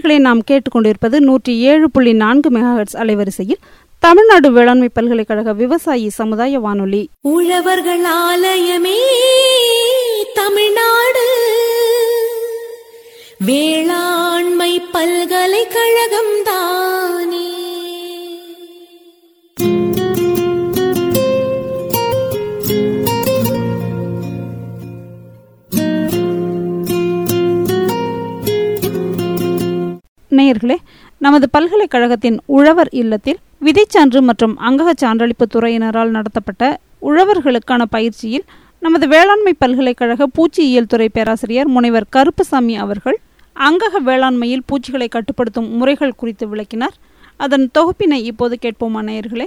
நேயர்களை நாம் கேட்டுக்கொண்டிருப்பது 107.4 மெகாஹெர்ட்ஸ் அலைவரிசையில் தமிழ்நாடு வேளாண்மை பல்கலைக்கழக விவசாயி சமுதாய வானொலி. உழவர்கள் ஆலயமே தமிழ்நாடு வேளாண்மை பல்கலைக்கழகம் தானே. நேயர்களே, நமது பல்கலைக்கழகத்தின் உழவர் இல்லத்தில் விதைச்சான்று மற்றும் அங்கக சான்றளிப்பு துறையினரால் நடத்தப்பட்ட உழவர்களுக்கான பயிற்சியில் நமது வேளாண்மை பல்கலைக்கழக பூச்சியியல் துறை பேராசிரியர் முனைவர் கருப்புசாமி அவர்கள் அங்கக வேளாண்மையில் பூச்சிகளை கட்டுப்படுத்தும் முறைகள் குறித்து விளக்கினார். அதன் தொகுப்பினை இப்போது கேட்போமா நேயர்களே?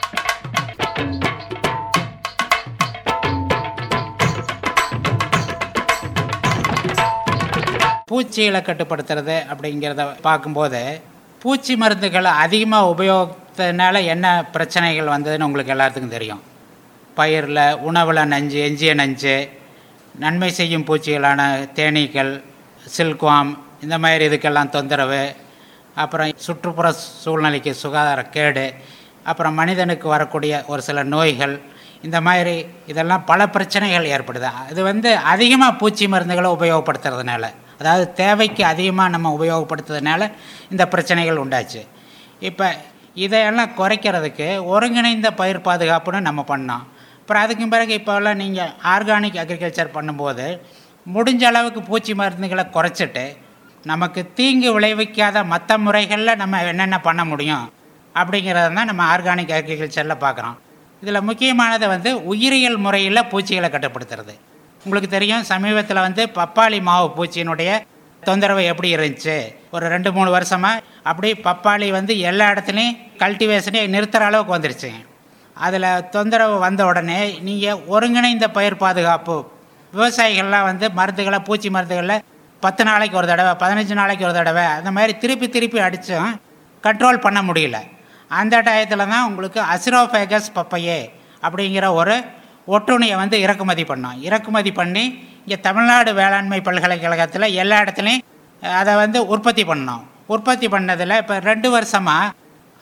பூச்சிகளை கட்டுப்படுத்துறது அப்படிங்கிறத பார்க்கும்போது பூச்சி மருந்துகளை அதிகமாக உபயோகத்தினால என்ன பிரச்சனைகள் வந்ததுன்னு உங்களுக்கு எல்லாத்துக்கும் தெரியும். பயிரில் உணவில் நஞ்சு, எஞ்சிய நஞ்சு, நன்மை செய்யும் பூச்சிகளான தேனீக்கள், சில்க்வாம், இந்த மாதிரி இதுக்கெல்லாம் தொந்தரவு, அப்புறம் சுற்றுப்புற சூழ்நிலைக்கு சுகாதார கேடு, அப்புறம் மனிதனுக்கு வரக்கூடிய ஒரு சில நோய்கள், இந்த மாதிரி இதெல்லாம் பல பிரச்சனைகள் ஏற்படுது. இது அதிகமாக பூச்சி மருந்துகளை உபயோகப்படுத்துறதுனால, அதாவது தேவைக்கு அதிகமாக நம்ம உபயோகப்படுத்துறதுனால இந்த பிரச்சனைகள் உண்டாச்சு. இப்போ இதையெல்லாம் குறைக்கிறதுக்கு ஒருங்கிணைந்த பயிர் பாதுகாப்புன்னு நம்ம பண்ணோம். அப்புறம் அதுக்கு பிறகு இப்போல்லாம் நீங்கள் ஆர்கானிக் அக்ரிகல்ச்சர் பண்ணும்போது முடிஞ்ச அளவுக்கு பூச்சி மருந்துகளை குறைச்சிட்டு நமக்கு தீங்கு விளைவிக்காத மற்ற முறைகளில் நம்ம என்னென்ன பண்ண முடியும் அப்படிங்கிறத தான் நம்ம ஆர்கானிக் அக்ரிகல்ச்சரில் பார்க்குறோம். இதில் முக்கியமானது உயிரியல் முறையில் பூச்சிகளை கட்டுப்படுத்துறது. உங்களுக்கு தெரியும், சமீபத்தில் பப்பாளி மாவு பூச்சியினுடைய தொந்தரவு எப்படி இருந்துச்சு. ஒரு 2-3 வருஷமாக அப்படி பப்பாளி எல்லா இடத்துலையும் கல்டிவேஷனே நிறுத்துகிற அளவுக்கு வந்துருச்சுங்க. அதில் தொந்தரவு வந்த உடனே நீங்கள் ஒருங்கிணைந்த பயிர் பாதுகாப்பு, விவசாயிகள்லாம் மருந்துகளை, பூச்சி மருந்துகளில் 10 நாளைக்கு ஒரு தடவை, 15 நாளைக்கு ஒரு தடவை, அந்த மாதிரி திருப்பி அடித்தும் கண்ட்ரோல் பண்ண முடியல. அந்த டயத்தில் தான் உங்களுக்கு அசிரோஃபேகஸ் பப்பையே அப்படிங்கிற ஒரு ஒட்டுண்ணியை இறக்குமதி பண்ணோம். இறக்குமதி பண்ணி இங்கே தமிழ்நாடு வேளாண்மை பல்கலைக்கழகத்தில் எல்லா இடத்துலையும் அதை உற்பத்தி பண்ணோம். உற்பத்தி பண்ணதில் இப்போ 2 வருஷமாக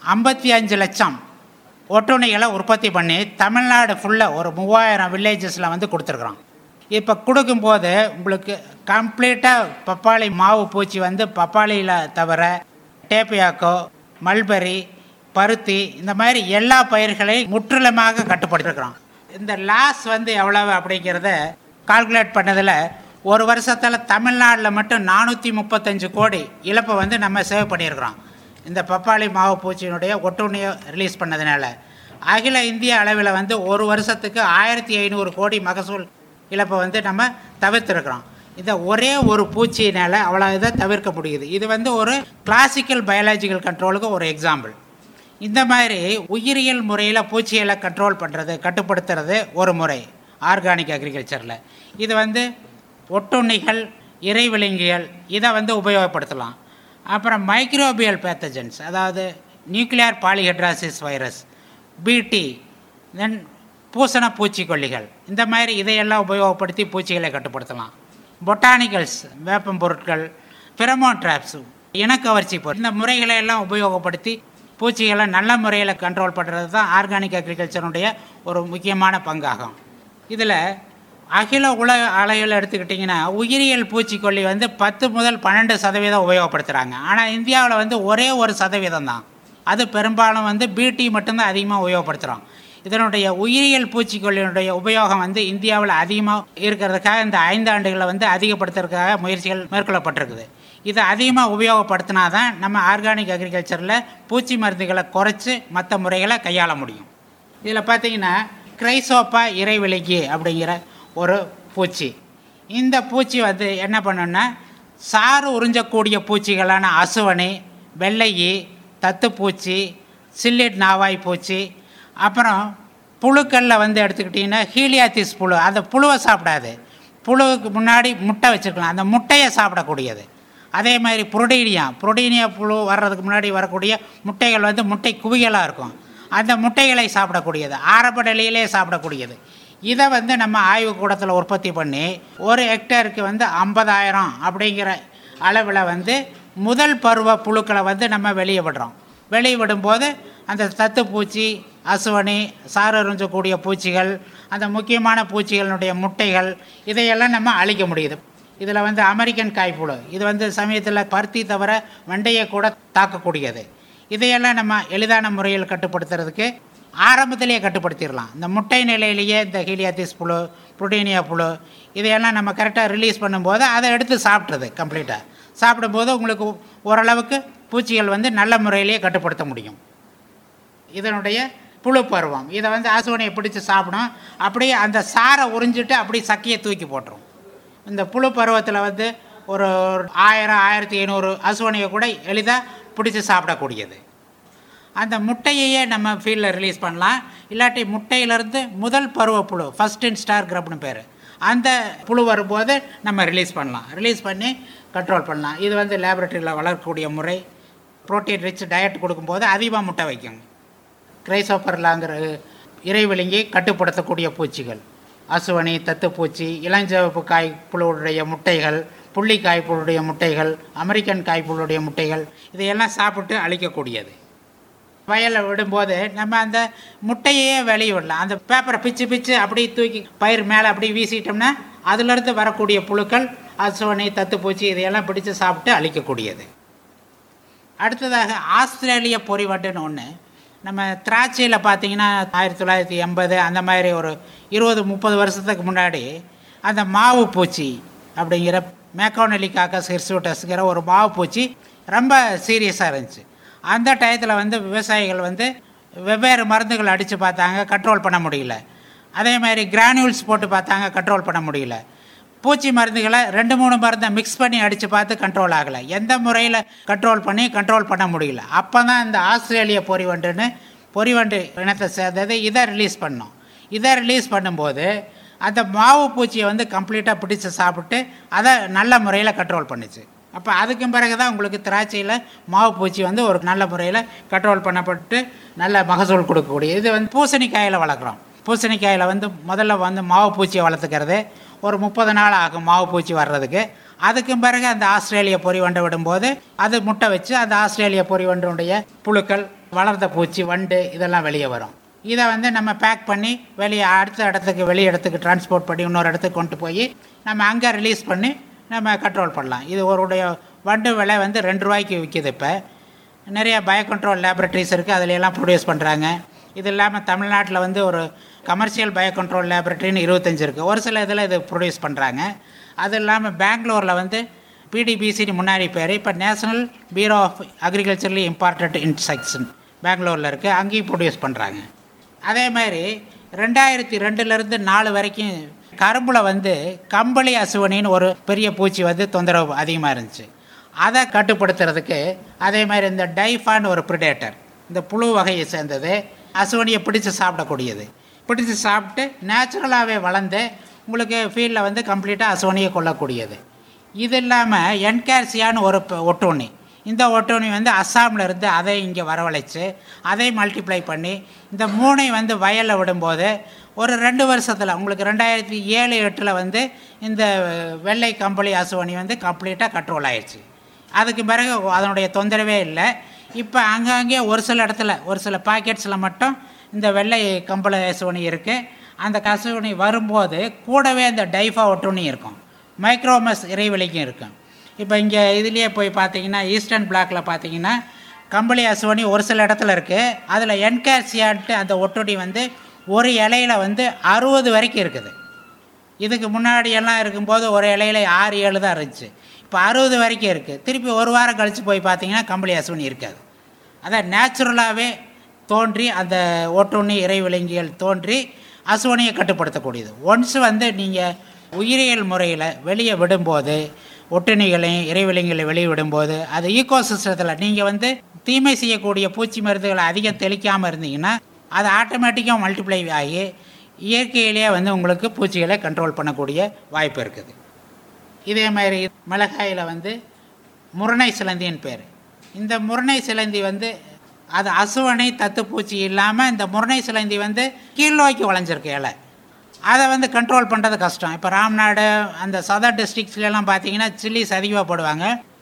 55 லட்சம் ஒட்டுண்ணிகளை உற்பத்தி பண்ணி தமிழ்நாடு ஃபுல்லாக ஒரு 3000 வில்லேஜஸில் கொடுத்துருக்குறோம். இப்போ கொடுக்கும்போது உங்களுக்கு கம்ப்ளீட்டாக பப்பாளி மாவு பூச்சி பப்பாளியில் தவிர டேப்பியாக்கோ, மல்பெரி, பருத்தி, இந்த மாதிரி எல்லா பயிர்களையும் முற்றிலுமாக கட்டுப்படுத்திருக்கிறோம். இந்த லாஸ் எவ்வளவு அப்படிங்கிறத கால்குலேட் பண்ணதில் ஒரு வருஷத்தில் தமிழ்நாட்டில் மட்டும் 435 கோடி இழப்பை நம்ம சேவ் பண்ணியிருக்கிறோம். இந்த பப்பாளி மாவு பூச்சியினுடைய ஒட்டுண்ணியை ரிலீஸ் பண்ணதுனால அகில இந்திய அளவில் ஒரு வருஷத்துக்கு 1500 கோடி மகசூல் இழப்பை நம்ம தவிர்த்துருக்கிறோம். இதை ஒரே ஒரு பூச்சியினால் அவ்வளோ இதை தவிர்க்க முடியுது. இது ஒரு கிளாசிக்கல் பயாலஜிக்கல் கண்ட்ரோலுக்கு ஒரு எக்ஸாம்பிள். இந்த மாதிரி உயிரியல் முறையில் பூச்சிகளை கண்ட்ரோல் பண்ணுறது, கட்டுப்படுத்துறது ஒரு முறை ஆர்கானிக் அக்ரிகல்ச்சரில். இது ஒட்டுண்ணிகள், இறைவிலங்கிகள், இதை உபயோகப்படுத்தலாம். அப்புறம் மைக்ரோபியல் பேத்தஜன்ஸ், அதாவது nuclear polyhedrosis virus, BT, then பூசண பூச்சிக்கொல்லிகள், இந்த மாதிரி இதையெல்லாம் உபயோகப்படுத்தி பூச்சிகளை கட்டுப்படுத்தலாம். பொட்டானிக்கல்ஸ், வேப்பம் பொருட்கள், ஃபெரமோன் ட்ராப்ஸ், இனக்கவர்ச்சி பொருள், இந்த முறைகளை எல்லாம் உபயோகப்படுத்தி பூச்சிகளை நல்ல முறையில் கண்ட்ரோல் பண்ணுறது தான் ஆர்கானிக் அக்ரிகல்ச்சருடைய ஒரு முக்கியமான பங்காகும். இதில் அகில உலக அளவில் எடுத்துக்கிட்டிங்கன்னா உயிரியல் பூச்சிக்கொல்லி 10 முதல் 12% உபயோகப்படுத்துகிறாங்க. ஆனால் இந்தியாவில் ஒரே 1% தான். அது பெரும்பாலும் பிடி மட்டும்தான் அதிகமாக உபயோகப்படுத்துகிறோம். இதனுடைய உயிரியல் பூச்சிக்கொல்லியினுடைய உபயோகம் இந்தியாவில் அதிகமாக இருக்கிறதுக்காக இந்த 5 ஆண்டுகளில் அதிகப்படுத்துறதுக்காக முயற்சிகள் மேற்கொள்ளப்பட்டிருக்குது. இதை அதிகமாக உபயோகப்படுத்தினா தான் நம்ம ஆர்கானிக் அக்ரிகல்ச்சரில் பூச்சி மருந்துகளை குறைச்சி மற்ற முறைகளை கையாள முடியும். இதில் பார்த்திங்கன்னா கிரைசோப்பா இறைவிலங்கி அப்படிங்கிற ஒரு பூச்சி. இந்த பூச்சி என்ன பண்ணுன்னா சாறு உறிஞ்சக்கூடிய பூச்சிகளான அசுவனி, வெள்ளையி, தத்துப்பூச்சி, சில்லிட் நாவாய் பூச்சி, அப்புறம் புழுக்களில் எடுத்துக்கிட்டிங்கன்னா ஹீலியாத்திஸ் புழு, அந்த புழுவை சாப்பிடாது. புழுவுக்கு முன்னாடி முட்டை வச்சுருக்கலாம், அந்த முட்டையை சாப்பிடக்கூடியது. அதே மாதிரி புரோடீனியா புழு வர்றதுக்கு முன்னாடி வரக்கூடிய முட்டைகள் முட்டை குவியலாக இருக்கும். அந்த முட்டைகளை சாப்பிடக்கூடியது, ஆரம்ப நிலையிலே சாப்பிடக்கூடியது. இதை நம்ம ஆய்வுக்கூடத்தில் உற்பத்தி பண்ணி 1 ஹெக்டேருக்கு 50,000 அப்படிங்கிற அளவில் முதல் பருவ புழுக்களை வந்து நம்ம வெளியே விடுறோம். வெளியே விடும்போது அந்த தத்துப்பூச்சி, அசுவனி, சாரறிஞ்சக்கூடிய பூச்சிகள், அந்த முக்கியமான பூச்சிகளினுடைய முட்டைகள் இதையெல்லாம் நம்ம அழிக்க முடியுது. இதில் வந்து அமெரிக்கன் காய்ப்புழு இது வந்து சமயத்தில் பருத்தி தவிர வெண்டையை கூட தாக்கக்கூடியது. இதையெல்லாம் நம்ம எளிதான முறையில் கட்டுப்படுத்துறதுக்கு ஆரம்பத்திலேயே கட்டுப்படுத்திடலாம். இந்த முட்டை நிலையிலேயே இந்த ஹீலியாத்திஸ் புழு, புரோட்டீனியா புழு இதையெல்லாம் நம்ம கரெக்டாக ரிலீஸ் பண்ணும்போது அதை எடுத்து சாப்பிட்றது கம்ப்ளீட்டாக. சாப்பிடும்போது உங்களுக்கு ஓரளவுக்கு பூச்சிகள் வந்து நல்ல முறையிலேயே கட்டுப்படுத்த முடியும். இதனுடைய புழு பருவம் இதை வந்து அசுவனையை பிடிச்சி சாப்பிடும். அப்படியே அந்த சாரை உறிஞ்சிட்டு அப்படி சக்கையை தூக்கி போட்டுரும். இந்த புழு பருவத்தில் வந்து ஒரு 1000-1500 அசுவனையை கூட எளிதாக பிடிச்சி சாப்பிடக்கூடியது. அந்த முட்டையையே நம்ம ஃபீல்டில் ரிலீஸ் பண்ணலாம். இல்லாட்டி முட்டையிலேருந்து முதல் பருவ புழு, ஃபஸ்ட் இன் ஸ்டார் கிரப்னு பேர், அந்த புழு வரும்போது நம்ம ரிலீஸ் பண்ணலாம். ரிலீஸ் பண்ணி கண்ட்ரோல் பண்ணலாம். இது வந்து லேபரட்டரியில் வளர்க்கக்கூடிய முறை. ப்ரோட்டீன் ரிச் டயட் கொடுக்கும்போது அதிகமாக முட்டை வைக்கும். கிரைசோபர்லாங்கிற இறைவிழுங்கி கட்டுப்படுத்தக்கூடிய பூச்சிகள், அசுவனி, தத்துப்பூச்சி, இளஞ்சிவப்பு காய்ப்புழுடைய முட்டைகள், புள்ளி காய்ப்புழுடைய முட்டைகள், அமெரிக்கன் காய்ப்புழுடைய முட்டைகள் இதையெல்லாம் சாப்பிட்டு அழிக்கக்கூடியது. வயலில் விடும்போது நம்ம அந்த முட்டையே வெளியே விடலாம். அந்த பேப்பரை பிச்சு அப்படி தூக்கி பயிர் மேலே அப்படி வீசிட்டோம்னா அதிலிருந்து வரக்கூடிய புழுக்கள், அசுவனி, தத்துப்பூச்சி இதையெல்லாம் பிடிச்சு சாப்பிட்டு அழிக்கக்கூடியது. அடுத்ததாக ஆஸ்திரேலிய பொறிவண்டுன்னு ஒன்று. நம்ம திராட்சையில் பார்த்தீங்கன்னா 1980 அந்த மாதிரி ஒரு 20-30 வருஷத்துக்கு முன்னாடி அந்த மாவு பூச்சி அப்படிங்கிற மேக்கோனெலிகாக்கஸ் ஹிர்சூட்டஸ்ங்கிற ஒரு மாவு பூச்சி ரொம்ப சீரியஸாக இருந்துச்சு. அந்த டயத்தில் வந்து விவசாயிகள் வந்து வெவ்வேறு மருந்துகள் அடித்து பார்த்தாங்க, கண்ட்ரோல் பண்ண முடியல. அதே மாதிரி கிரானியூல்ஸ் போட்டு பார்த்தாங்க, கண்ட்ரோல் பண்ண முடியல. பூச்சி மருந்துகளை 2-3 மருந்தை மிக்ஸ் பண்ணி அடித்து பார்த்து கண்ட்ரோல் ஆகலை. எந்த முறையில் கண்ட்ரோல் பண்ண முடியல. அப்போ தான் இந்த ஆஸ்திரேலிய பொறிவண்டு இனத்தை சேர்ந்தது இதை ரிலீஸ் பண்ணோம். இதை ரிலீஸ் பண்ணும்போது அந்த மாவு பூச்சியை வந்து கம்ப்ளீட்டாக பிடிச்சி சாப்பிட்டு அதை நல்ல முறையில் கண்ட்ரோல் பண்ணிச்சு. அப்போ அதுக்கு பிறகு தான் உங்களுக்கு திராட்சையில் மாவு பூச்சி வந்து ஒரு நல்ல முறையில் கண்ட்ரோல் பண்ணப்பட்டு நல்ல மகசூல் கொடுக்கக்கூடிய. இது வந்து பூசணிக்காயில் வளர்க்குறோம். பூசணிக்காயில் வந்து முதல்ல வந்து மாவு பூச்சியை வளர்த்துக்கிறது ஒரு 30 நாள் ஆகும் மாவு பூச்சி வர்றதுக்கு. அதுக்கும் பிறகு அந்த ஆஸ்திரேலிய பொறிவண்டை விடும்போது அது முட்டை வச்சு அந்த ஆஸ்திரேலிய பொறிவண்டுடைய புழுக்கள், வளர்ந்த பூச்சி, வண்டு இதெல்லாம் வெளியே வரும். இதை வந்து நம்ம பேக் பண்ணி வெளியே அடுத்த இடத்துக்கு வெளி இடத்துக்கு டிரான்ஸ்போர்ட் பண்ணி இன்னொரு இடத்துக்கு கொண்டு போய் நம்ம அங்கே ரிலீஸ் பண்ணி நம்ம கண்ட்ரோல் பண்ணலாம். இது ஒருடைய வண்டு விலை வந்து 2 ரூபாய்க்கு விற்கிது. இப்போ நிறைய பயோ கண்ட்ரோல் லேபரட்டரிஸ் இருக்குது, அதிலெல்லாம் ப்ரொடியூஸ் பண்ணுறாங்க. இது இல்லாமல் தமிழ்நாட்டில் வந்து ஒரு கமர்ஷியல் பயோ கண்ட்ரோல் லேபரட்டரின்னு 25 இருக்குது. ஒரு சில இதில் இது ப்ரொடியூஸ் பண்ணுறாங்க. அது இல்லாமல் பெங்களூரில் வந்து PDBCன்னு முன்னாடி பேர், இப்போ national bureau of agriculturally important insects பெங்களூரில் இருக்குது, அங்கேயும் ப்ரொடியூஸ் பண்ணுறாங்க. அதே மாதிரி 2002 4 வரைக்கும் கரும்பில் வந்து கம்பளி அசுவனின்னு ஒரு பெரிய பூச்சி வந்து தொந்தரவு அதிகமாக இருந்துச்சு. அதை கட்டுப்படுத்துறதுக்கு அதே மாதிரி இந்த டைஃபான்னு ஒரு ப்ரிடேட்டர், இந்த புழு வகையை சேர்ந்தது, அசுவனியை பிடிச்சி சாப்பிடக்கூடியது. பிடிச்சி சாப்பிட்டு நேச்சுரலாகவே வளர்ந்து உங்களுக்கு ஃபீல்டில் வந்து கம்ப்ளீட்டாக அசுவனியை கொள்ளக்கூடியது. இது இல்லாமல் என்கார்சியான்னு ஒரு ஒட்டுண்ணி. இந்த ஒட்டுண்ணி வந்து அஸ்ஸாமில் இருந்து அதை இங்கே வரவழைச்சு அதை மல்டிப்ளை பண்ணி இந்த 3 வந்து வயலில் விடும்போது ஒரு 2 வருஷத்தில் உங்களுக்கு 2007-8 வந்து இந்த வெள்ளை கம்பளி அசுவனி வந்து கம்ப்ளீட்டாக கண்ட்ரோல் ஆயிடுச்சு. அதுக்கு பிறகு அதனுடைய தொந்தரவே இல்லை. இப்போ அங்கங்கே ஒரு சில இடத்துல ஒரு சில பாக்கெட்ஸில் மட்டும் இந்த வெள்ளை கம்பளி அசுவனி இருக்குது. அந்த அசுவனி வரும்போது கூடவே இந்த டைஃபா ஒட்டுண்ணி இருக்கும், மைக்ரோமஸ் இறைவெளிக்கும் இருக்கும். இப்போ இங்கே இதுலேயே போய் பார்த்தீங்கன்னா ஈஸ்டர்ன் பிளாக்கில் பார்த்தீங்கன்னா கம்பளி அசுவனி ஒரு சில இடத்துல இருக்குது. அதில் என்கார்சியான்ட்டு அந்த ஒட்டுண்ணி வந்து ஒரு இலையில் வந்து 60 வரைக்கும் இருக்குது. இதுக்கு முன்னாடியெல்லாம் இருக்கும்போது ஒரு இலையில் 6-7 தான் இருந்துச்சு. இப்போ 60 வரைக்கும் இருக்குது. திருப்பி ஒரு வாரம் கழித்து போய் பார்த்தீங்கன்னா கம்பளி அசுவனி இருக்காது. அதான் நேச்சுரலாகவே தோன்றி அந்த ஒட்டுண்ணி இறைவிலங்கிகள் தோன்றி அசுவனியை கட்டுப்படுத்தக்கூடியது. ஒன்ஸ் வந்து நீங்கள் உயிரியல் முறையில் வெளியே விடும்போது ஒட்டுண்ணிகளையும் இறைவிலங்குகளை வெளியே விடும்போது அது ஈகோசிஸ்டத்தில் நீங்கள் வந்து தீமை செய்யக்கூடிய பூச்சி மருந்துகளை அதிகம் தெளிக்காமல் இருந்தீங்கன்னா அது ஆட்டோமேட்டிக்காக மல்டிப்ளை ஆகி இயற்கையிலேயே வந்து உங்களுக்கு பூச்சிகளை கண்ட்ரோல் பண்ணக்கூடிய வாய்ப்பு இருக்குது. இதே மாதிரி மிளகாயில் வந்து முரணை சிலந்தின்னு பேர். இந்த முரணை சிலந்தி வந்து அது அசுவனை தத்துப்பூச்சி இல்லாமல் இந்த முரணை சிலந்தி வந்து கீழ் நோக்கி வளைஞ்சிருக்கு இலை. அதை வந்து கண்ட்ரோல் பண்ணுறது கஷ்டம். இப்போ ராம்நாடு அந்த சதர் டிஸ்ட்ரிக்ஸ்லாம் பார்த்தீங்கன்னா சில்லிஸ் அதிகமாக போடுவாங்க.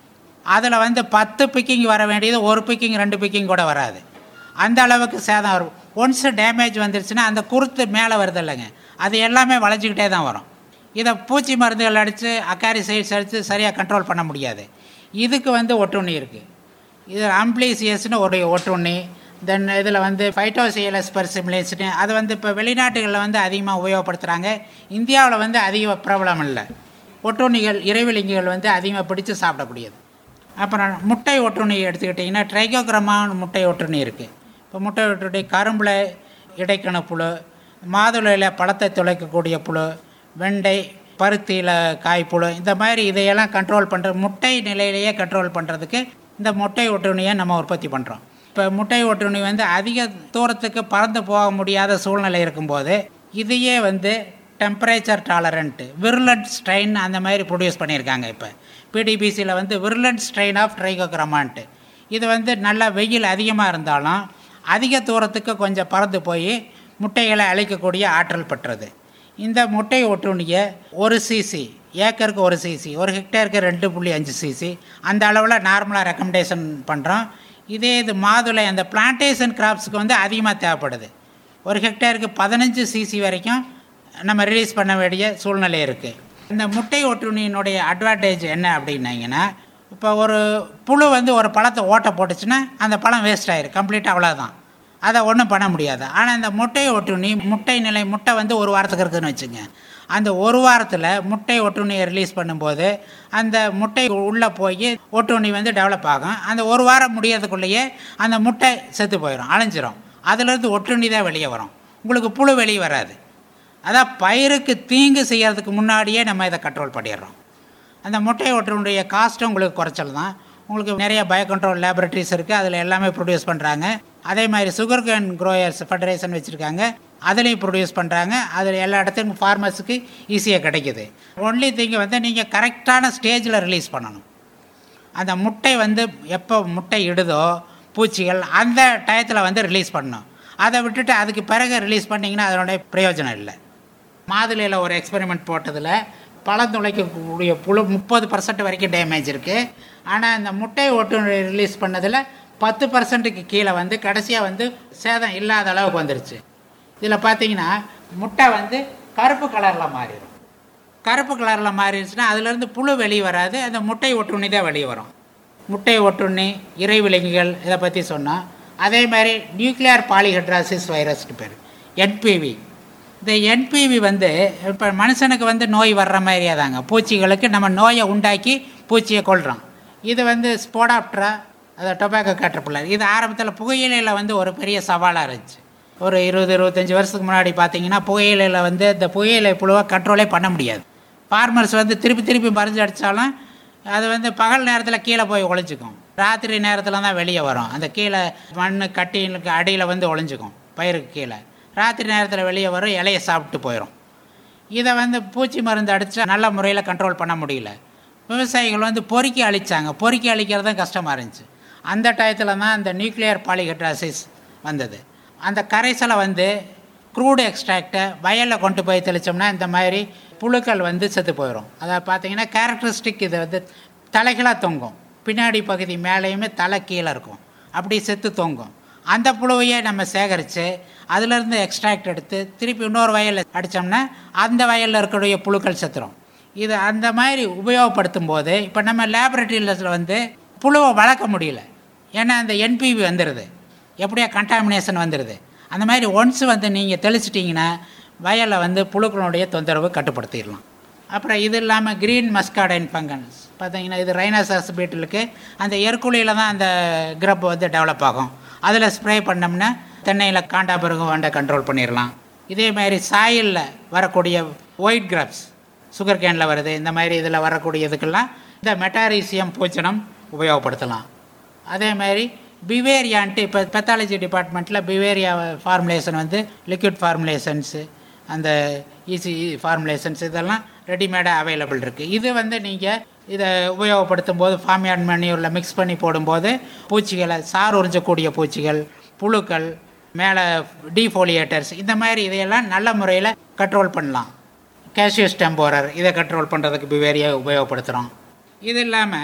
அதில் வந்து 10 பிக்கிங் வர வேண்டியது 1 பிக்கிங் 2 பிக்கிங் கூட வராது. அந்த அளவுக்கு சேதம் வரும். ஒன்ஸு டேமேஜ் வந்துருச்சுன்னா அந்த குருத்து மேலே வருது இல்லைங்க, அது எல்லாமே வளைஞ்சிக்கிட்டே தான் வரும். இதை பூச்சி மருந்துகள் அடித்து அக்காரி சைட்ஸ் அடித்து சரியாக கண்ட்ரோல் பண்ண முடியாது. இதுக்கு வந்து ஒட்டுண்ணி இருக்குது. இது அம்ப்ளீசியஸ்னு ஒரு ஒட்டுண்ணி. தென் இதில் வந்து ஃபைட்டோசியலஸ் பர்சிமிலேஸ்னு அது வந்து இப்போ வெளிநாட்டுகளில் வந்து அதிகமாக உபயோகப்படுத்துகிறாங்க. இந்தியாவில் வந்து அதிக பிரபலம் இல்லை. ஒட்டுண்ணிகள் இறைவிலங்குகள் வந்து அதிகமாக பிடிச்சு சாப்பிடக்கூடியது. அப்புறம் முட்டை ஒட்டுண்ணி எடுத்துக்கிட்டிங்கன்னா ட்ரைகோகிராமான்னு முட்டை ஒட்டுண்ணி இருக்குது. இப்போ முட்டை ஒட்டுண்ணி கரும்பில் இடைக்கண புழு, மாதுளையில் பழத்தை துளைக்கக்கூடிய புழு, வெண்டை பருத்தியில் காய்ப்புழு, இந்த மாதிரி இதையெல்லாம் கண்ட்ரோல் பண்ணுற முட்டை நிலையிலேயே கண்ட்ரோல் பண்ணுறதுக்கு இந்த முட்டை ஒட்டுண்ணியை நம்ம உற்பத்தி பண்ணுறோம். இப்போ முட்டை ஒட்டுண்ணி வந்து அதிக தூரத்துக்கு பறந்து போக முடியாத சூழ்நிலை இருக்கும்போது இதையே வந்து டெம்பரேச்சர் டாலரண்ட்டு விர்லண்ட் ஸ்ட்ரெயின் அந்த மாதிரி ப்ரொடியூஸ் பண்ணியிருக்காங்க. இப்போ பிடிபிசியில் வந்து விர்லண்ட் ஸ்ட்ரெயின் ஆஃப் ட்ரைகோகிராமான்ட்டு. இது வந்து நல்லா வெயில் அதிகமாக இருந்தாலும் அதிக தூரத்துக்கு கொஞ்சம் பறந்து போய் முட்டைகளை அழிக்கக்கூடிய ஆற்றல் பெற்றது. இந்த முட்டை ஒட்டுண்ணியை 1 சிசி ஏக்கருக்கு 1 சிசி, 1 ஹெக்டேருக்கு 2.5 சிசி அந்த அளவில் நார்மலாக ரெக்கமெண்டேஷன் பண்ணுறோம். இதே இது மாதுளை அந்த பிளான்டேஷன் கிராப்ஸுக்கு வந்து அதிகமாக தேவைப்படுது. 1 ஹெக்டேருக்கு 15 சிசி வரைக்கும் நம்ம ரிலீஸ் பண்ண வேண்டிய சூழ்நிலை இருக்குது. இந்த முட்டை ஒட்டுண்ணியினுடைய அட்வான்டேஜ் என்ன அப்படின்னாங்கன்னா, இப்போ ஒரு புழு வந்து ஒரு பழத்தை ஓட்டை போட்டுச்சுன்னா அந்த பழம் வேஸ்ட் ஆயிரும் கம்ப்ளீட்டாக, அவ்வளோதான், அதை ஒன்றும் பண்ண முடியாது. ஆனால் இந்த முட்டை ஒட்டுண்ணி முட்டை நிலை முட்டை வந்து 1 வாரத்துக்கு இருக்குதுன்னு வச்சுங்க. அந்த 1 வாரத்தில் முட்டை ஒட்டுண்ணியை ரிலீஸ் பண்ணும்போது அந்த முட்டை உள்ளே போய் ஒட்டுண்ணி வந்து டெவலப் ஆகும். அந்த 1 வாரம் முடியறதுக்குள்ளேயே அந்த முட்டை செத்து போயிடும், அழிஞ்சிரும். அதுலேருந்து ஒட்டுண்ணி தான் வெளியே வரும், உங்களுக்கு புழு வெளியே வராது. அதான் பயிருக்கு தீங்கு செய்கிறதுக்கு முன்னாடியே நம்ம இதை கண்ட்ரோல் பண்ணிடுறோம். அந்த முட்டை ஒட்டுண்ணிய காஸ்ட்டும் உங்களுக்கு குறைச்சல் தான். உங்களுக்கு நிறைய பயோ கண்ட்ரோல் லேபரட்டரிஸ் இருக்குது, அதில் எல்லாமே ப்ரொடியூஸ் பண்ணுறாங்க. அதே மாதிரி சுகர் கேன் க்ரோயர்ஸ் ஃபெடரேஷன் வச்சுருக்காங்க, அதுலேயும் ப்ரொடியூஸ் பண்ணுறாங்க. அதில் எல்லா இடத்துக்கும் ஃபார்மர்ஸுக்கு ஈஸியாக கிடைக்கிது. ஒன்லி திங்கு வந்து நீங்கள் கரெக்டான ஸ்டேஜில் ரிலீஸ் பண்ணணும். அந்த முட்டை வந்து எப்போ முட்டை இடுதோ பூச்சிகள் அந்த டயத்தில் வந்து ரிலீஸ் பண்ணணும். அதை விட்டுட்டு அதுக்கு பிறகு ரிலீஸ் பண்ணிங்கன்னா அதனுடைய பிரயோஜனம் இல்லை. மாதுளையில் ஒரு எக்ஸ்பெரிமெண்ட் போட்டதில் பழம் துளைக்கக்கூடிய புழு 30% வரைக்கும் டேமேஜ் இருக்குது. ஆனால் இந்த முட்டை ஒட்டுண்ணி ரிலீஸ் பண்ணதில் 10%க்கு கீழே வந்து கடைசியாக வந்து சேதம் இல்லாத அளவுக்கு வந்துருச்சு. இதில் பார்த்தீங்கன்னா முட்டை வந்து கருப்பு கலரில் மாறிடும். கருப்பு கலரில் மாறிடுச்சுன்னா அதுலேருந்து புழு வெளியே வராது, அந்த முட்டை ஒட்டுண்ணி தான் வெளியே வரும். முட்டை ஒட்டுண்ணி இறைவிலங்குகள் இதை பற்றி சொன்னோம். அதே மாதிரி நியூக்ளியர் பாலிஹெட்ராசிஸ் வைரஸ்னு பேர், என்பிவி. இந்த என்பிவி வந்து இப்போ மனுஷனுக்கு வந்து நோய் வர்ற மாதிரியே தாங்க, பூச்சிகளுக்கு நம்ம நோயை உண்டாக்கி பூச்சியை கொள்கிறோம். இது வந்து ஸ்போடாப்ட்ரா, அதை டொபாக்கோ கேட்டர்பில்லர். இது ஆரம்பத்தில் புகையிலையில் வந்து ஒரு பெரிய சவாலாக இருந்துச்சு. ஒரு 20-25 வருஷத்துக்கு முன்னாடி பார்த்தீங்கன்னா புகையிலையில் வந்து இந்த புகையிலை புழுவை கண்ட்ரோலே பண்ண முடியாது. ஃபார்மர்ஸ் வந்து திருப்பி மருந்து அடித்தாலும் அது வந்து பகல் நேரத்தில் கீழே போய் ஒளிஞ்சிக்கும், ராத்திரி நேரத்தில் தான் வெளியே வரும். அந்த கீழே மண் கட்டிகளுக்கு அடியில் வந்து ஒளிஞ்சிக்கும், பயிருக்கு கீழே. ராத்திரி நேரத்தில் வெளியே வரும், இலையை சாப்பிட்டு போயிடும். இதை வந்து பூச்சி மருந்து அடித்தா நல்ல முறையில் கண்ட்ரோல் பண்ண முடியல. விவசாயிகள் வந்து பொறுக்கி அழித்தாங்க, பொறுக்கி அழிக்கிறது தான் கஷ்டமாக இருந்துச்சு. அந்த டயத்தில் தான் அந்த நியூக்ளியர் பாலிஹெட்ராசிஸ் வந்தது. அந்த கரைசலை வந்து க்ரூடு எக்ஸ்ட்ராக்டை வயலில் கொண்டு போய் தெளித்தோம்னா இந்த மாதிரி புழுக்கள் வந்து செத்து போயிடும். அதை பார்த்தீங்கன்னா கேரக்டரிஸ்டிக் இது வந்து தலைகளாக தொங்கும், பின்னாடி பகுதி மேலேயுமே தலை கீழே இருக்கும், அப்படி செத்து தொங்கும். அந்த புழுவையே நம்ம சேகரித்து அதிலேருந்து எக்ஸ்ட்ராக்ட் எடுத்து திருப்பி இன்னொரு வயலில் அடித்தோம்னா அந்த வயலில் இருக்கக்கூடிய புழுக்கள் செத்துரும். இது அந்த மாதிரி உபயோகப்படுத்தும் போது இப்போ நம்ம லேபரட்டரியில் வந்து புழுவை வளர்க்க முடியல, ஏன்னா அந்த என்பிவி வந்துடுது, எப்படியா கண்டாமினேஷன் வந்துடுது. அந்த மாதிரி ஒன்ஸ் வந்து நீங்கள் தெளிச்சிட்டிங்கன்னா வயலில் வந்து புழுக்களுடைய தொந்தரவு கட்டுப்படுத்திடலாம். அப்புறம் இது இல்லாமல் க்ரீன் மஸ்காடைன் ஃபங்கஸ் பார்த்தீங்கன்னா இது ரைனோசரஸ் பீட்டிலுக்கு அந்த எற்குழியில் தான் அந்த கிரப் வந்து டெவலப் ஆகும். அதில் ஸ்ப்ரே பண்ணோம்னா தென்னையில் காண்டாபருகு வண்டை கண்ட்ரோல் பண்ணிடலாம். இதே மாதிரி சாயிலில் வரக்கூடிய ஒயிட் கிராப்ஸ் சுகர் கேனில் வருது, இந்த மாதிரி இதில் வரக்கூடியதுக்கெல்லாம் இந்த மெட்டாரீசியம் பூச்சனம் உபயோகப்படுத்தலாம். அதே மாதிரி பிவேரியான்ட்டு இப்போ பெத்தாலஜி டிபார்ட்மெண்ட்டில் பிவேரியா ஃபார்முலேஷன் வந்து லிக்விட் ஃபார்முலேஷன்ஸு, அந்த ஈஸி ஃபார்முலேஷன்ஸ் இதெல்லாம் ரெடிமேடாக அவைலபிள் இருக்குது. இது வந்து நீங்கள் இதை உபயோகப்படுத்தும் போது ஃபார்மியார்ட் மேன்யூரில் மிக்ஸ் பண்ணி போடும்போது பூச்சிகளை சார் உறிஞ்சக்கூடிய பூச்சிகள், புழுக்கள், மேலே டீஃபோலியேட்டர்ஸ், இந்த மாதிரி இதையெல்லாம் நல்ல முறையில் கண்ட்ரோல் பண்ணலாம். கேஷியஸ் டெம்போரர் இதை கண்ட்ரோல் பண்ணுறதுக்கு பிவேரியா உபயோகப்படுத்துகிறோம். இது இல்லாமல்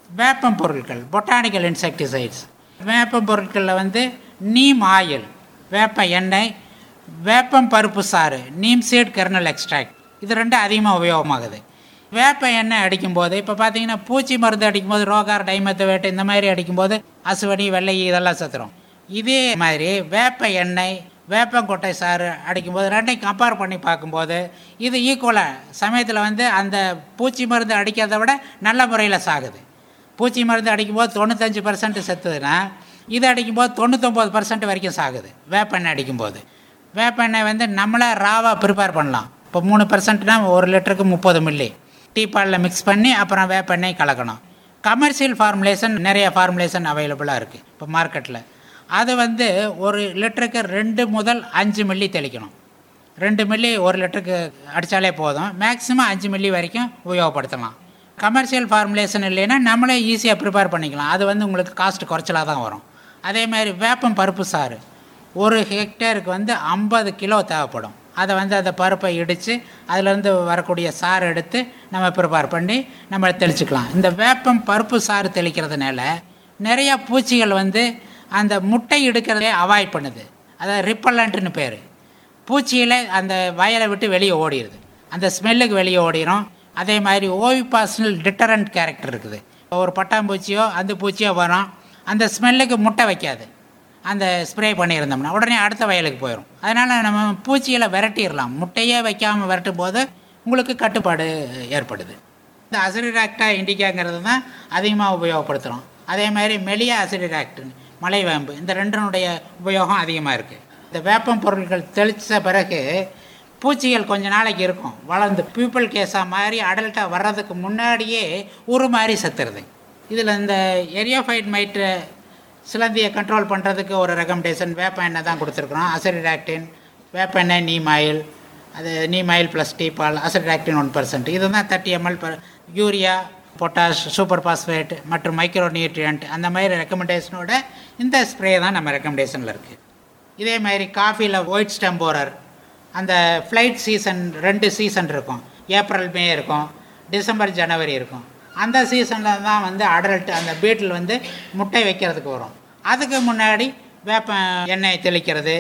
வேப்பம் பொருட்கள், பொட்டானிக்கல் இன்செக்டிசைட்ஸ். வேப்பம் பொருட்களில் வந்து நீம் ஆயில், வேப்ப எண்ணெய், வேப்பம் பருப்பு சாறு, நீம் சீட் கெர்னல் எக்ஸ்ட்ராக்ட், இது ரெண்டும் அதிகமாக உபயோகமாகுது. வேப்ப எண்ணெய் அடிக்கும்போது இப்போ பார்த்தீங்கன்னா பூச்சி மருந்து அடிக்கும்போது ரோகார், டைமெத்தவேட் இந்த மாதிரி அடிக்கும்போது அசுவனி, வெள்ளை இதெல்லாம் செத்துரும். இதே மாதிரி வேப்ப எண்ணெய், வேப்பங்கொட்டை சாறு அடிக்கும்போது ரெண்டையும் கம்பேர் பண்ணி பார்க்கும்போது இது ஈக்குவலாக சமயத்தில் வந்து அந்த பூச்சி மருந்து அடிக்கிறத விட நல்ல முறையில் சாகுது. பூச்சி மருந்து அடிக்கும்போது 95% செத்துதுன்னா இது அடிக்கும்போது 99% வரைக்கும் சாகுது வேப்பெண்ணெய் அடிக்கும்போது. வேப்பெண்ணெய் வந்து நம்மளே ராவாக ப்ரிப்பேர் பண்ணலாம். இப்போ 3%னா 1 லிட்டருக்கு 30 மில்லி டீப்பாலில் மிக்ஸ் பண்ணி அப்புறம் வேப்பெண்ணெய் கலக்கணும். கமர்ஷியல் ஃபார்முலேஷன் நிறைய ஃபார்முலேஷன் அவைலபிளாக இருக்குது இப்போ மார்க்கெட்டில். அது வந்து 1 லிட்டருக்கு 2 முதல் 5 மில்லி தெளிக்கணும். 2 மில்லி 1 லிட்டருக்கு அடித்தாலே போதும். மேக்ஸிமம் 5 மில்லி வரைக்கும் உபயோகப்படுத்தலாம். கமர்ஷியல் ஃபார்முலேஷன் இல்லைன்னா நம்மளே ஈஸியாக ப்ரிப்பேர் பண்ணிக்கலாம். அது வந்து உங்களுக்கு காஸ்ட் குறைச்சலாக தான் வரும். அதே மாதிரி வேப்பம் பருப்பு சாறு 1 ஹெக்டேருக்கு வந்து 50 கிலோ தேவைப்படும். அதை வந்து அந்த பருப்பை இடித்து அதிலேருந்து வரக்கூடிய சாறு எடுத்து நம்ம ப்ரிப்பேர் பண்ணி நம்ம தெளிச்சுக்கலாம். இந்த வேப்பம் பருப்பு சாறு தெளிக்கிறதுனால நிறையா பூச்சிகள் வந்து அந்த முட்டை எடுக்கிறதே அவாய்ட் பண்ணுது. அதாவது ரிப்பல்லண்ட்டுன்னு பேர். பூச்சியில் அந்த வயலை விட்டு வெளியே ஓடிடுது, அந்த ஸ்மெல்லுக்கு வெளியே ஓடிடும். அதே மாதிரி ஓவிபாசனல் டிட்டரண்ட் கேரக்டர் இருக்குது. ஒரு பட்டாம்பூச்சியோ அந்த பூச்சியோ வரும், அந்த ஸ்மெல்லுக்கு முட்டை வைக்காது. அந்த ஸ்ப்ரே பண்ணியிருந்தோம்னா உடனே அடுத்த வயலுக்கு போயிடும். அதனால் நம்ம பூச்சிகளை விரட்டிடலாம். முட்டையே வைக்காமல் விரட்டும் போது உங்களுக்கு கட்டுப்பாடு ஏற்படுது. இந்த அசிடிராக்டா இண்டிகாங்கிறது தான் அதிகமாக உபயோகப்படுத்துகிறோம். அதே மாதிரி மெலியா அசிடிராக்ட், மலைவேம்பு, இந்த ரெண்டனுடைய உபயோகம் அதிகமாக இருக்குது. இந்த வேப்பம் பொருட்கள் தெளித்த பிறகு பூச்சிகள் கொஞ்ச நாளைக்கு இருக்கும், வளர்ந்து பீப்பிள் கேஸாக மாதிரி அடல்ட்டாக வர்றதுக்கு முன்னாடியே மாதிரி செத்துருது. இதில் இந்த எரியோஃபைட் மைட்டு சிலந்தியை கண்ட்ரோல் பண்ணுறதுக்கு ஒரு ரெக்கமெண்டேஷன் வேப்ப எண்ணெய் தான் கொடுத்துருக்குறோம். அசிடிராக்டின், வேப்ப எண்ணெய், நீம் ஆயில், அது neem oil plus Teepol, azadirachtin 1%, இது தான் 30 ml urea, potash, super phosphate மற்றும் மைக்ரோ நியூட்ரியன்ட் அந்த மாதிரி ரெக்கமெண்டேஷனோட இந்த ஸ்ப்ரே தான் நம்ம ரெக்கமெண்டேஷனில் இருக்குது. இதே மாதிரி காஃபியில் ஒயிட் ஸ்டம்போரர், அந்த ஃப்ளைட் சீசன் 2 சீசன் இருக்கும். ஏப்ரல், மே இருக்கும், டிசம்பர், ஜனவரி இருக்கும். அந்த சீசனில் தான் வந்து அடல்ட் அந்த பீட்டில் வந்து முட்டை வைக்கிறதுக்கு வரும். அதுக்கு முன்னாடி வேப்ப எண்ணெய் தெளிக்கிறது,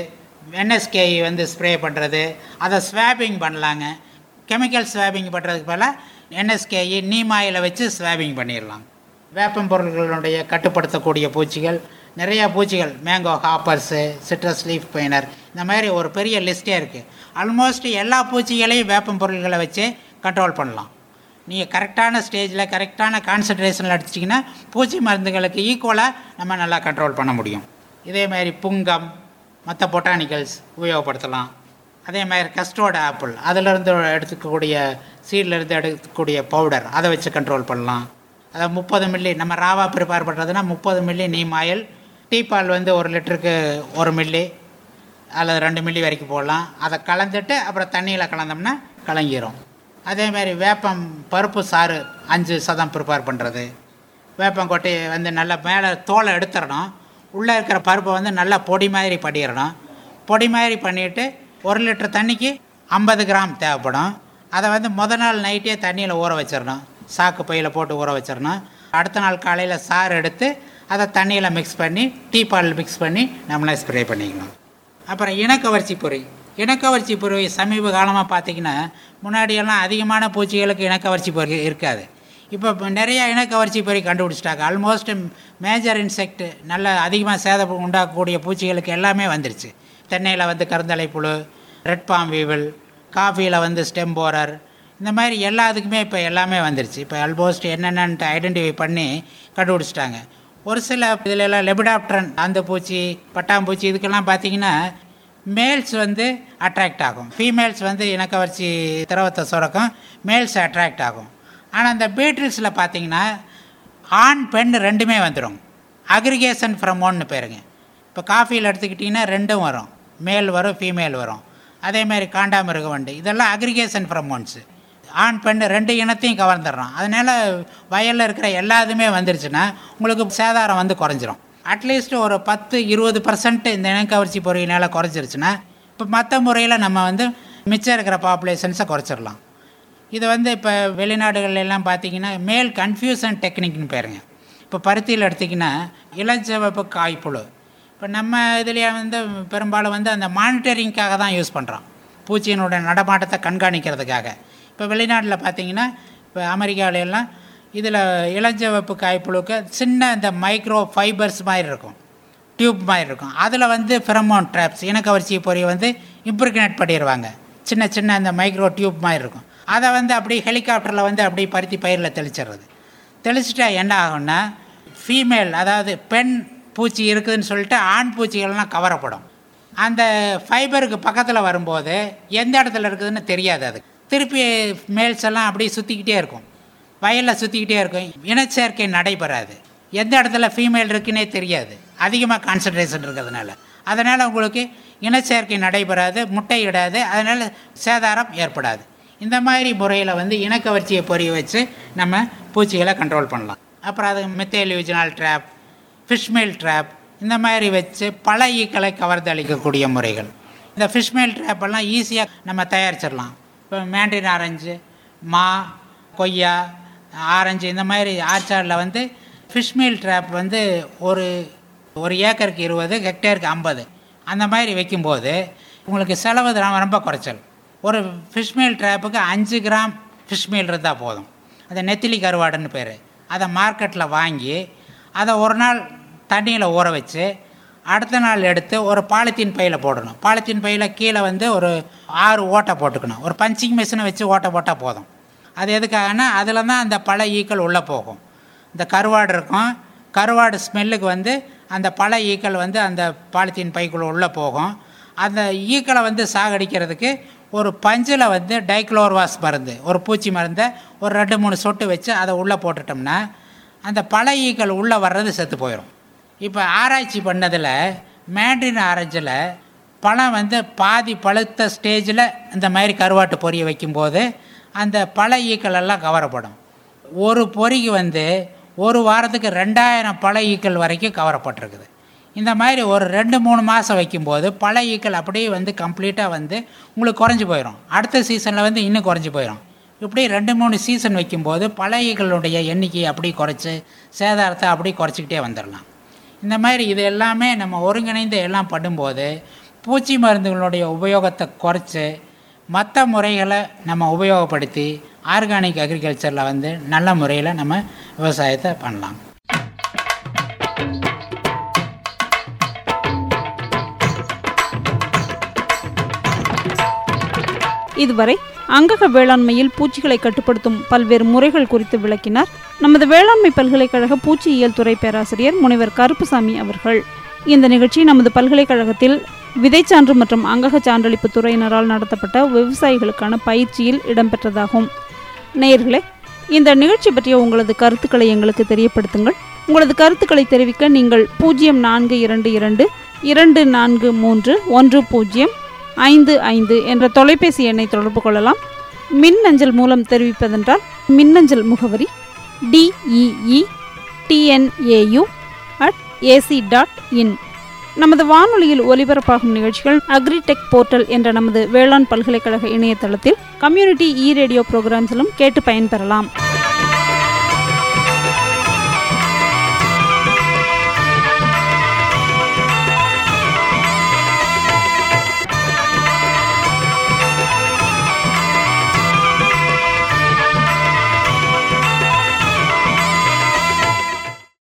NSK வந்து ஸ்ப்ரே பண்ணுறது, அதை ஸ்வாபிங் பண்ணலாங்க. கெமிக்கல் ஸ்வாபிங் பண்ணுறதுக்கு பதிலாக NSK நீம் ஆயிலை வச்சு ஸ்வாபிங் பண்ணிடலாம். வேப்பம் பொருட்களுடைய கட்டுப்படுத்தக்கூடிய பூச்சிகள் நிறையா பூச்சிகள், mango hoppers, citrus leaf miner, இந்த மாதிரி ஒரு பெரிய லிஸ்ட்டே இருக்குது. ஆல்மோஸ்ட் எல்லா பூச்சிகளையும் வேப்பம் பொருட்களை வச்சு கண்ட்ரோல் பண்ணலாம். நீங்கள் கரெக்டான ஸ்டேஜில் கரெக்டான கான்சன்ட்ரேஷனில் அடிச்சிட்டிங்கன்னா பூச்சி மருந்துகளுக்கு ஈக்குவலாக நம்ம நல்லா கண்ட்ரோல் பண்ண முடியும். இதே மாதிரி புங்கம், மற்ற பொட்டானிக்கல்ஸ் உபயோகப்படுத்தலாம். அதே மாதிரி கஸ்டோட ஆப்பிள், அதிலிருந்து எடுத்துக்கக்கூடிய சீட்லேருந்து எடுக்கக்கூடிய பவுடர், அதை வச்சு கண்ட்ரோல் பண்ணலாம். அதை 30 மில்லி நம்ம ராவா ப்ரிப்பேர் பண்ணுறதுனா 30 மில்லி நீம் ஆயில், டீப்பால் வந்து 1 லிட்டருக்கு 1 மில்லி அல்லது 2 மில்லி வரைக்கும் போடலாம். அதை கலந்துட்டு அப்புறம் தண்ணியில் கலந்தோம்னா கலங்கிடும். அதேமாதிரி வேப்பம் பருப்பு சாறு 5% ப்ரிப்பேர் பண்ணுறது. வேப்பங்கொட்டையை வந்து நல்லா மேலே தோலை எடுத்துடணும், உள்ளே இருக்கிற பருப்பை வந்து நல்லா பொடி மாதிரி பண்ணிடணும். பொடி மாதிரி பண்ணிவிட்டு 1 லிட்டர் தண்ணிக்கு 50 கிராம் தேவைப்படும். அதை வந்து முதல் நாள் நைட்டே தண்ணியில் ஊற வச்சிடணும், சாக்கு பையில் போட்டு ஊற வச்சிடணும். அடுத்த நாள் காலையில் சாறு எடுத்து அதை தண்ணியில் மிக்ஸ் பண்ணி டீப்பால் மிக்ஸ் பண்ணி நம்மளே ஸ்ப்ரே பண்ணிக்கணும். அப்புறம் இனக்கவர்ச்சி பொறி. இனக்கவர்ச்சி பொறி சமீப காலமாக பார்த்திங்கன்னா, முன்னாடியெல்லாம் அதிகமான பூச்சிகளுக்கு இனக்கவர்ச்சி பொறி இருக்காது. இப்போ நிறையா இனக்கவர்ச்சி பொறி கண்டுபிடிச்சிட்டாங்க. ஆல்மோஸ்ட் மேஜர் இன்செக்ட் நல்ல அதிகமாக சேதம் உண்டாக்கக்கூடிய பூச்சிகளுக்கு எல்லாமே வந்துருச்சு. தென்னையில் வந்து கருந்தலை புழு, ரெட் பாம் வீவில், காஃபியில் வந்து ஸ்டெம்போரர், இந்த மாதிரி எல்லாத்துக்குமே இப்போ எல்லாமே வந்துருச்சு. இப்போ ஆல்மோஸ்ட் என்னென்னன்ட்டு ஐடென்டிஃபை பண்ணி கண்டுபிடிச்சிட்டாங்க. ஒரு சில இதிலெல்லாம் லெபிடாப்டரன், அந்த பூச்சி, பட்டாம்பூச்சி, இதுக்கெல்லாம் பார்த்திங்கன்னா மேல்ஸ் வந்து அட்ராக்ட் ஆகும், ஃபீமேல்ஸ் வந்து இனக்கவர்ச்சி திரவத்தை சுரக்கும், மேல்ஸ் அட்ராக்ட் ஆகும். ஆனால் இந்த பீட்ரில்ஸில் பார்த்திங்கன்னா ஆண் பெண் ரெண்டுமே வந்துடும். அக்ரிகேஷன் ஃப்ரம் ஒன்னு பேருங்க. இப்போ காஃபியில் எடுத்துக்கிட்டிங்கன்னா 2 வரும், மேல் வரும், ஃபீமேல் வரும். அதேமாதிரி காண்டாமிருக வண்டு, இதெல்லாம் அக்ரிகேஷன் ஃப்ரம் ஒன்ஸு. ஆண் பெண் 2 இனத்தையும் கவர்ந்துடுறோம். அதனால் வயலில் இருக்கிற எல்லாத்துமே வந்துருச்சுன்னா உங்களுக்கு சேதாரம் வந்து குறைஞ்சிரும். அட்லீஸ்ட் ஒரு 10-20% இந்த இனக்கவர்ச்சி பொறியினால் குறைஞ்சிருச்சுன்னா இப்போ மற்ற முறையில் நம்ம வந்து மிச்சம் இருக்கிற பாப்புலேஷன்ஸை குறைச்சிடலாம். இது வந்து இப்போ வெளிநாடுகள்லாம் பார்த்திங்கன்னா மேல் கன்ஃபியூஷன் டெக்னிக்னு பேருங்க. இப்போ பருத்தியில் எடுத்திங்கன்னா இளஞ்சிவப்பு காய்ப்புழு. இப்போ நம்ம இதுலேயே பெரும்பாலும் அந்த மானிட்டரிங்காக தான் யூஸ் பண்ணுறோம், பூச்சியினுடைய நடமாட்டத்தை கண்காணிக்கிறதுக்காக. இப்போ வெளிநாட்டில் பார்த்திங்கன்னா, இப்போ அமெரிக்காவிலெல்லாம் இதில் இளஞ்சிவப்பு காய்ப்புழுக்கு சின்ன இந்த மைக்ரோ ஃபைபர்ஸ் மாதிரி இருக்கும், டியூப் மாதிரி இருக்கும். அதில் ஃபெரமோன் ட்ராப்ஸ் இனக்கவர்ச்சி பொறியை இம்ப்ரிக்னேட் பண்ணிடுவாங்க. சின்ன சின்ன அந்த மைக்ரோ டியூப் மாதிரி இருக்கும். அதை அப்படியே ஹெலிகாப்டரில் அப்படியே பருத்தி பயிரில் தெளிச்சிடுறது. தெளிச்சிட்டா என்ன ஆகும்னா, ஃபீமேல் அதாவது பெண் பூச்சி இருக்குதுன்னு சொல்லிட்டு ஆண் பூச்சிகள்லாம் கவரப்படும். அந்த ஃபைபருக்கு பக்கத்தில் வரும்போது எந்த இடத்துல இருக்குதுன்னு தெரியாது. அது திருப்பி மேல்ஸ் எல்லாம் அப்படியே சுற்றிக்கிட்டே இருக்கும், வயலில் சுற்றிக்கிட்டே இருக்கும். இனச்சேர்க்கை நடைபெறாது, எந்த இடத்துல ஃபீமேல் இருக்குன்னே தெரியாது, அதிகமாக கான்சன்ட்ரேஷன் இருக்கிறதுனால. அதனால் உங்களுக்கு இனச்சேர்க்கை நடைபெறாது, முட்டையிடாது, அதனால் சேதாரம் ஏற்படாது. இந்த மாதிரி முறையில் இனக்கவர்ச்சியை பொரிய வச்சு நம்ம பூச்சிகளை கண்ட்ரோல் பண்ணலாம். அப்புறம் அது மெத்தேலியூஜினால் ட்ராப், ஃபிஷ்மெயில் ட்ராப், இந்த மாதிரி வச்சு பல ஈக்களை கவர்ந்தளிக்கக்கூடிய முறைகள். இந்த ஃபிஷ்மெயில் ட்ராப்பெல்லாம் ஈஸியாக நம்ம தயாரிச்சிடலாம். இப்போ மேண்ட்ரின் ஆரஞ்சு, மா, கொய்யா, ஆரஞ்சு இந்த மாதிரி ஆர்ச்சார்டில் ஃபிஷ்மெயில் ட்ராப் ஒரு ஏக்கருக்கு 20, ஹெக்டேருக்கு 50 அந்த மாதிரி வைக்கும்போது உங்களுக்கு செலவு ரொம்ப குறைச்சல். ஒரு ஃபிஷ்மெயில் ட்ராப்புக்கு 5 கிராம் ஃபிஷ்மெயில் இருந்தால் போதும். அது நெத்திலி கருவாடுன்னு பேர். அதை மார்க்கெட்டில் வாங்கி அதை ஒரு நாள் தண்ணியில் ஊற வச்சு அடுத்த நாள் எடுத்து ஒரு பாலித்தீன் பையில் போடணும். பாலித்தீன் பையில் கீழே ஒரு 6 ஓட்டை போட்டுக்கணும். ஒரு பஞ்சிங் மிஷினை வச்சு ஓட்டை போட்டால் போதும். அது எதுக்காகனா அதில் தான் அந்த பல ஈக்கள் உள்ளே போகும். இந்த கருவாடு இருக்கும், கருவாடு ஸ்மெல்லுக்கு அந்த பல ஈக்கள் அந்த பாலித்தீன் பைக்குள்ளே உள்ளே போகும். அந்த ஈக்களை சாகடிக்கிறதுக்கு ஒரு பஞ்சில் டைக்ளோர்வாஸ் மருந்து, ஒரு பூச்சி மருந்தை ஒரு 2-3 சொட்டு வச்சு அதை உள்ளே போட்டுட்டோம்னா அந்த பல ஈக்கள் உள்ளே வர்றது செத்து போயிடும். இப்போ ஆராய்ச்சி பண்ணதில் மேண்ட்ரின் ஆரஞ்சில் பழம் பாதி பழுத்த ஸ்டேஜில் இந்த மாதிரி கருவாட்டு பொரிய வைக்கும்போது அந்த பல ஈக்கள் எல்லாம் கவரப்படும். ஒரு பொறிக்கு ஒரு வாரத்துக்கு 2000 பல ஈக்கள் வரைக்கும் கவரப்பட்டிருக்குது. இந்த மாதிரி ஒரு 2-3 மாதம் வைக்கும்போது பல ஈக்கள் அப்படியே கம்ப்ளீட்டாக உங்களுக்கு குறைஞ்சி போயிடும். அடுத்த சீசனில் இன்னும் குறைஞ்சி போயிடும். இப்படி 2-3 சீசன் வைக்கும்போது பல ஈக்களுடைய எண்ணிக்கையை அப்படி குறைச்சி சேதாரத்தை அப்படி குறைச்சிக்கிட்டே வந்துடலாம். இந்த மாதிரி இது எல்லாமே நம்ம ஒருங்கிணைந்து எல்லாம் பண்ணும்போது பூச்சி மருந்துகளுடைய உபயோகத்தை குறைச்சி மற்ற முறைகளை நம்ம உபயோகப்படுத்தி ஆர்கானிக் அக்ரிகல்ச்சரில் நல்ல முறையில் நம்ம விவசாயத்தை பண்ணலாம். இதுவரை அங்கக வேளாண்மையில் பூச்சிகளை கட்டுப்படுத்தும் பல்வேறு முறைகள் குறித்து விளக்கினார் நமது வேளாண்மை பல்கலைக்கழக பூச்சியியல் துறை பேராசிரியர் முனைவர் கருப்புசாமி அவர்கள். இந்த நிகழ்ச்சி நமது பல்கலைக்கழகத்தில் விதைச்சான்று மற்றும் அங்கக சான்றளிப்பு துறையினரால் நடத்தப்பட்ட விவசாயிகளுக்கான பயிற்சியில் இடம்பெற்றதாகும். நேயர்களே, இந்த நிகழ்ச்சி பற்றிய உங்களது கருத்துக்களை எங்களுக்கு தெரியப்படுத்துங்கள். உங்களது கருத்துக்களை தெரிவிக்க நீங்கள் 0422243105 என்ற தொலைபேசி எண்ணை தொடர்பு கொள்ளலாம். மின்னஞ்சல் மூலம் தெரிவிப்பதென்றால் மின்னஞ்சல் முகவரி deetnau@ac.in. நமது வானொலியில் ஒலிபரப்பாகும் நிகழ்ச்சிகள் அக்ரிடெக் போர்ட்டல் என்ற நமது வேளாண் பல்கலைக்கழக இணையதளத்தில் கம்யூனிட்டி ரேடியோ புரோகிராம்ஸிலும் கேட்டு பயன்பெறலாம்.